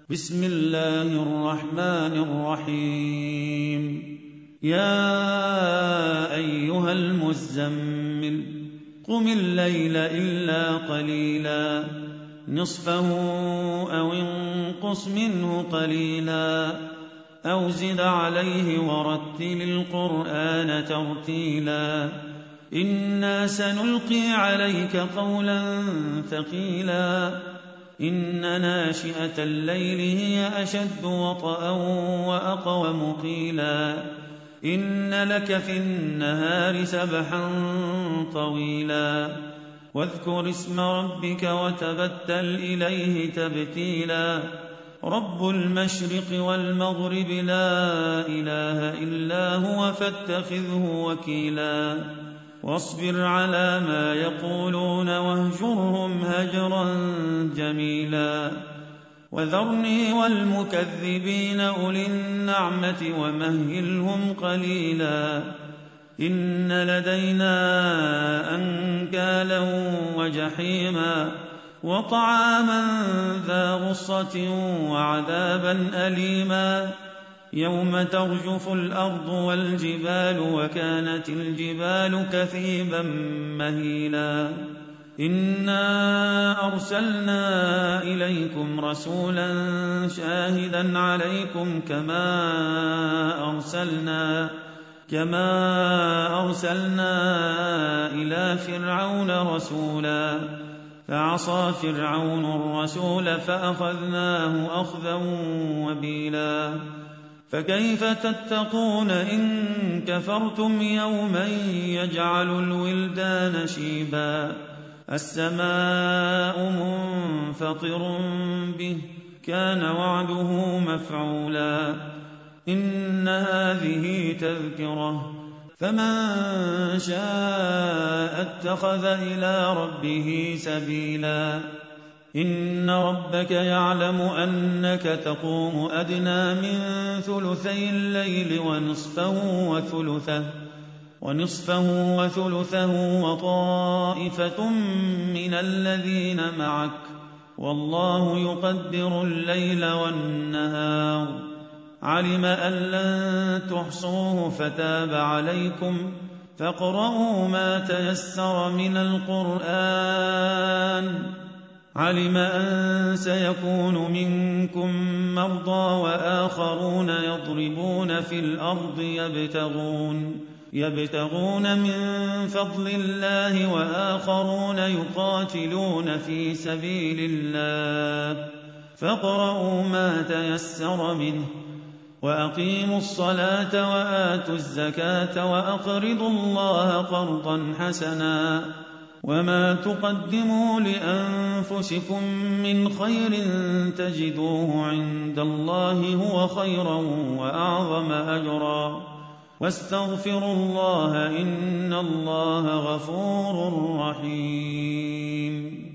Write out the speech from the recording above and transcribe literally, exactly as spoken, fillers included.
بسم الله الرحمن الرحيم يا أيها المزمل قم الليل إلا قليلا نصفه أو انقص منه قليلا أو زد عليه ورتل القرآن ترتيلا إنا سنلقي عليك قولا ثقيلا إن ناشئة الليل هي أشد وطئا وأقوم قيلا إن لك في النهار سبحا طويلا واذكر اسم ربك وتبتل إليه تبتيلا رب المشرق والمغرب لا إله إلا هو فاتخذه وكيلا واصبر على ما يقولون واهجرهم هجرا جميلا وذرني والمكذبين أولي النعمة ومهلهم قليلا إن لدينا أنكالا وجحيما وطعاما ذا غصة وعذابا أليما يوم ترجف الأرض والجبال وكانت الجبال كثيبا مهيلا إنا أرسلنا إليكم رسولا شاهدا عليكم كما أرسلنا كما أرسلنا إلى فرعون رسولا فعصى فرعون الرسول فأخذناه أخذا وبيلا فكيف تتقون إن كفرتم يوما يجعل الولدان شيبا السماء منفطر به كان وعده مفعولا إن هذه تذكرة فمن شاء اتخذ إلى ربه سبيلا إن ربك يعلم أنك تقوم أدنى من ثلثي الليل ونصفه وثلثه ونصفه وثلثه وطائفة من الذين معك والله يقدر الليل والنهار علم أن لن تحصوه فتاب عليكم فاقرؤوا ما تيسر من القرآن علم أن سيكون منكم مرضى وآخرون يضربون في الأرض يبتغون يبتغون من فضل الله وآخرون يقاتلون في سبيل الله فاقرؤوا ما تيسر منه وأقيموا الصلاة وآتوا الزكاة وأقرضوا الله قرضا حسنا وما تقدموا لأنفسكم من خير تجدوه عند الله هو خيرا وأعظم أجرا واستغفروا الله إن الله غفور رحيم